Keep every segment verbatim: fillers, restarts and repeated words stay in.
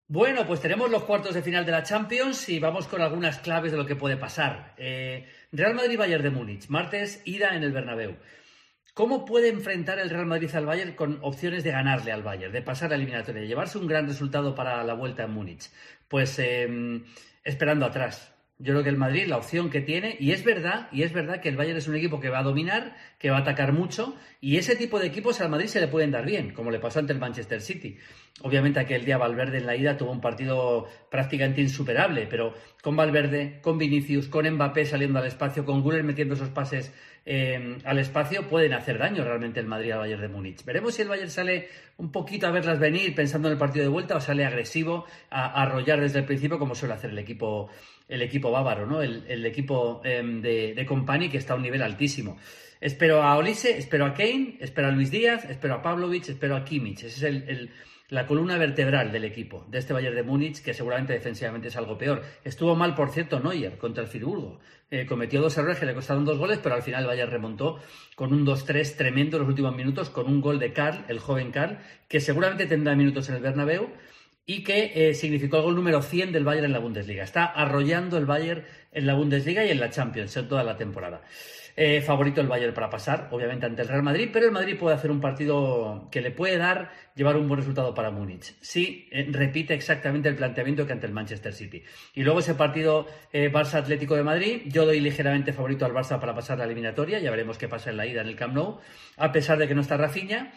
Bueno, pues tenemos los cuartos de final de la Champions y vamos con algunas claves de lo que puede pasar. Eh, Real Madrid-Bayern de Múnich, martes, ida en el Bernabéu. ¿Cómo puede enfrentar el Real Madrid al Bayern con opciones de ganarle al Bayern, de pasar la eliminatoria, de llevarse un gran resultado para la vuelta en Múnich? Pues eh, esperando atrás. Yo creo que el Madrid, la opción que tiene, y es verdad, y es verdad que el Bayern es un equipo que va a dominar, que va a atacar mucho, y ese tipo de equipos al Madrid se le pueden dar bien, como le pasó ante el Manchester City. Obviamente aquel día Valverde en la ida tuvo un partido prácticamente insuperable, pero con Valverde, con Vinicius, con Mbappé saliendo al espacio, con Güler metiendo esos pases eh, al espacio, pueden hacer daño realmente el Madrid al Bayern de Múnich. Veremos si el Bayern sale un poquito a verlas venir pensando en el partido de vuelta o sale agresivo a, a arrollar desde el principio como suele hacer el equipo el equipo bávaro, ¿no? El, el equipo eh, de, de Kompany, que está a un nivel altísimo. Espero a Olise, espero a Kane, espero a Luis Díaz, espero a Pavlovic, espero a Kimmich. Esa es el, el, la columna vertebral del equipo, de este Bayern de Múnich, que seguramente defensivamente es algo peor. Estuvo mal, por cierto, Neuer contra el Friburgo. Eh, cometió dos errores que le costaron dos goles, pero al final el Bayern remontó con un dos tres tremendo en los últimos minutos, con un gol de Karl, el joven Karl, que seguramente tendrá minutos en el Bernabéu, y que eh, significó el gol número cien del Bayern en la Bundesliga. Está arrollando el Bayern en la Bundesliga y en la Champions en toda la temporada. Eh, favorito el Bayern para pasar, obviamente, ante el Real Madrid, pero el Madrid puede hacer un partido que le puede dar, llevar un buen resultado para Múnich. Sí, eh, repite exactamente el planteamiento que ante el Manchester City. Y luego ese partido eh, Barça-Atlético de Madrid, yo doy ligeramente favorito al Barça para pasar la eliminatoria, ya veremos qué pasa en la ida en el Camp Nou, a pesar de que no está Rafinha.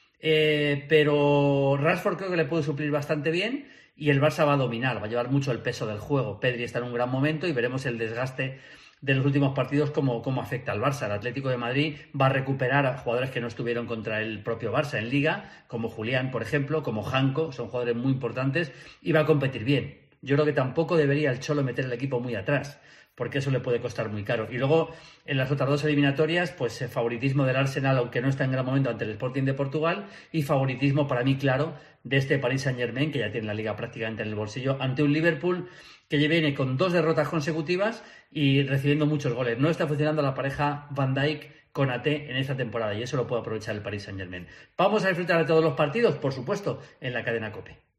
Eh, pero Rashford creo que le puede suplir bastante bien y el Barça va a dominar, va a llevar mucho el peso del juego. Pedri está en un gran momento y veremos el desgaste de los últimos partidos cómo, cómo afecta al Barça. El Atlético de Madrid va a recuperar a jugadores que no estuvieron contra el propio Barça en Liga, como Julián, por ejemplo, como Janko, son jugadores muy importantes y va a competir bien. Yo creo que tampoco debería el Cholo meter el equipo muy atrás, porque eso le puede costar muy caro. Y luego, en las otras dos eliminatorias, pues eh, favoritismo del Arsenal, aunque no está en gran momento, ante el Sporting de Portugal, y favoritismo, para mí, claro, de este Paris Saint-Germain, que ya tiene la Liga prácticamente en el bolsillo, ante un Liverpool que ya viene con dos derrotas consecutivas y recibiendo muchos goles. No está funcionando la pareja Van Dijk con A T en esta temporada, y eso lo puede aprovechar el Paris Saint-Germain. Vamos a disfrutar de todos los partidos, por supuesto, en la cadena COPE.